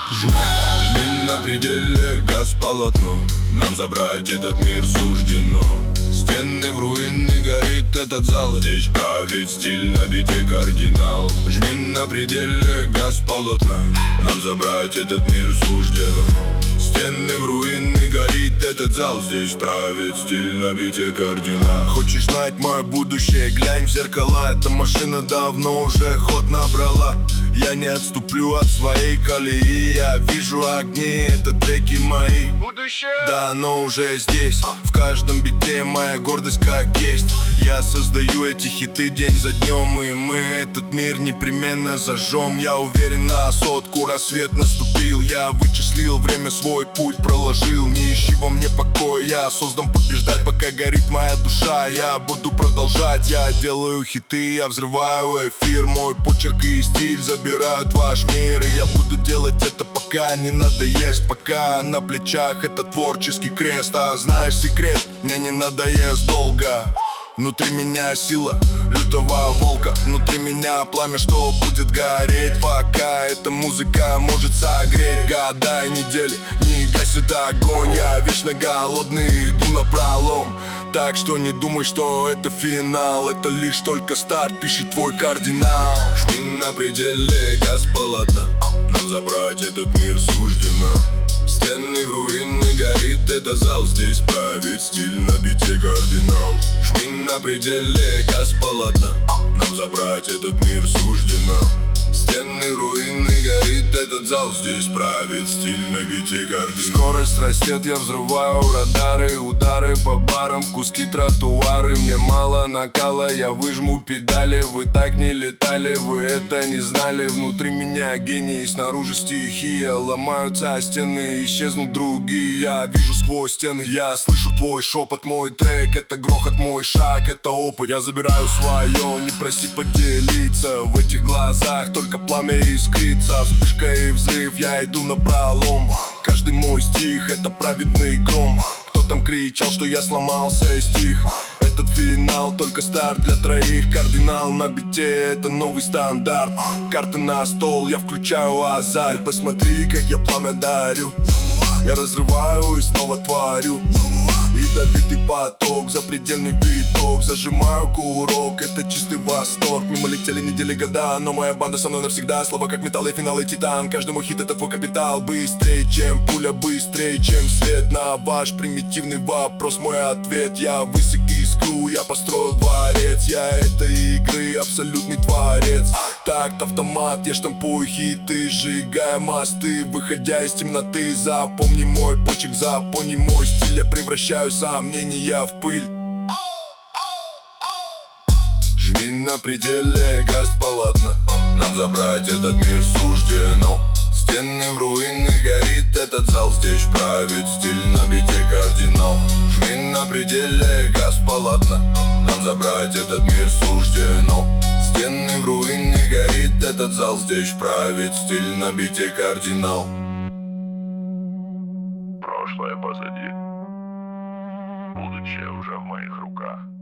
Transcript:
Жми на пределе, газ полотно. Нам забрать этот мир суждено. Стены в руины, горит этот зал. Здесь правит стиль, набитый кардинал. Жми на пределе, газ полотна. Нам забрать этот мир суждено. Стены в руины, горит этот зал. Здесь правит стиль, набитый кардинал. Хочешь знать мое будущее? Глянь в зеркала. Эта машина давно уже ход набрала. Я не отступлю от своей колеи. Я вижу огни, это треки мои. Будущее? Да, оно уже здесь. В каждом бите моя гордость как есть. Я создаю эти хиты день за днем, и мы этот мир непременно зажжем. Я уверен на сотку, рассвет наступил. Я вычислил время, свой путь проложил. Не ищи во мне покоя, я создан побеждать. Пока горит моя душа, я буду продолжать. Я делаю хиты, я взрываю эфир. Мой почерк и стиль забирают ваш мир. И я буду делать это, пока не надоест. Пока на плечах это творческий крест. А знаешь секрет, мне не надоест долго. Внутри меня сила лютого волка. Внутри меня пламя, что будет гореть. Пока эта музыка может согреть. Года и недели не гасит огонь. Я вечно голодный, иду напролом. Так что не думай, что это финал. Это лишь только старт, пиши твой кардинал. Жми на пределе, газ полотна. Нам забрать этот мир суждено. Стены в руины, горит этот зал. Здесь правит стиль, набитый кардинал. Жми на пределе, газ полотна. Нам забрать этот мир суждено. Стены руины, горит этот зал. Здесь правит стиль, набитый кардинал. Скорость растет, я взрываю радары. Удары по барам, куски тротуары. Мне мало накала, я выжму педали. Вы так не летали, вы это не знали. Внутри меня гений, снаружи стихия. Ломаются стены, исчезнут другие. Я вижу сквозь стены, я слышу твой шепот. Мой трек, это грохот, мой шаг, это опыт. Я забираю свое, не проси поделиться. В этих глазах только пламя искрится. Вспышка и взрыв, я иду напролом. Каждый мой стих, это праведный гром. Кто там кричал, что я сломался и стих? Этот финал, только старт для троих. Кардинал на бите, это новый стандарт. Карты на стол, я включаю азарт. Посмотри, как я пламя дарю. Я разрываю и снова творю. Ядовитый поток, запредельный биток. Зажимаю курок, это чистый восторг. Мимо летели недели, года, но моя банда со мной навсегда. Слова как металл и финал и титан. Каждый мой хит это твой капитал. Быстрее, чем пуля, быстрее, чем свет. На ваш примитивный вопрос мой ответ. Я высек искру, я построю дворец. Я этой игры абсолютный творец. Такт автомат, я штампую хиты, сжигая мосты, выходя из темноты. Запомни мой почерк, запомни мой стиль. Я превращаю сомнения в пыль. Жми на пределе, газ полотна. Нам забрать этот мир суждено. Стены в руины, горит этот зал. Здесь правит стиль, набитый кардинал. Жми на пределе, газ полотна. Нам забрать этот мир суждено. Стены в руины, горит этот зал. Здесь правит стиль, набитый кардинал. Прошлое позади. Будущее уже в моих руках.